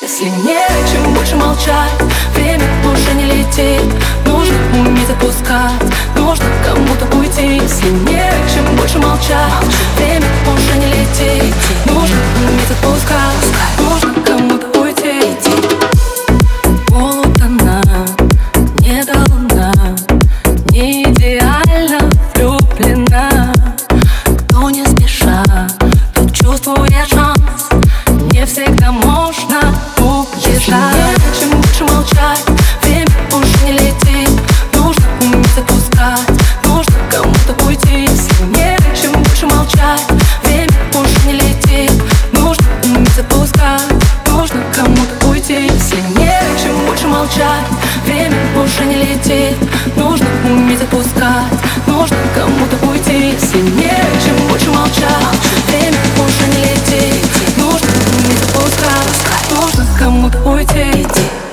Если нет, чем больше молчать, время уже не летит. Нужно уметь отпускать, нужно кому-то уйти. Если нет, чем больше молчать, время уже не летит. Нужно уметь отпускать, нужно кому-то уйти. Полутона, не до луна, не идеально влюблена. Кто не спеша, тот чувствует шанс. Не всегда можно уезжать. Чем больше молчать, время уже не летит. Нужно уметь отпускать, нужно кому-то уйти. Если нет, чем больше молчать, время уже не летит. Нужно уметь отпускать, нужно кому-то уйти. Если нет, чем больше молчать, время уже не летит. Нужно уметь отпускать, нужно кому-то уйти. Если нет, чем больше молчать, время уже не летит. Нужно уметь отпускать, нужно кому-то уйти.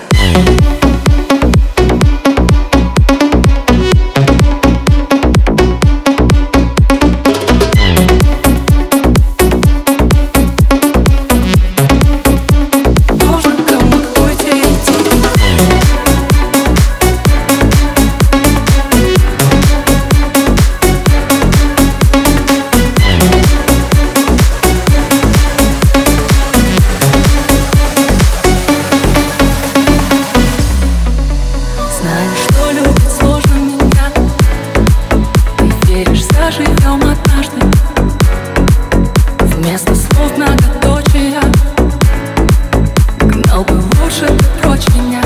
Заживем однажды. Вместо слов многоточия гнал бы лучше ты прочь меня.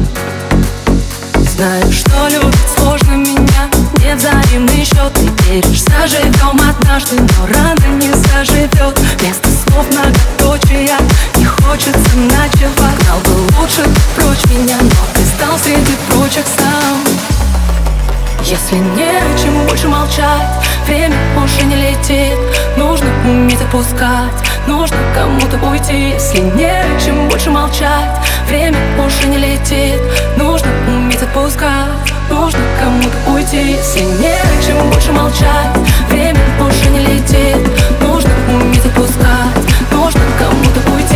Знаю, что любить сложно меня. Нет взаимный счет, ты веришь, заживем однажды, но рано не заживет. Вместо слов многоточия не хочется ночевать. Гнал бы лучше ты прочь меня, но ты стал среди прочих сам. Если нет, чем больше молчать, время уже не летит. Нужно уметь отпускать, нужно кому-то уйти. Если нет, чем больше молчать, время уже не летит. Нужно уметь отпускать, нужно кому-то уйти. Если нет, чем больше молчать, время уже не летит. Нужно уметь отпускать, нужно кому-то уйти.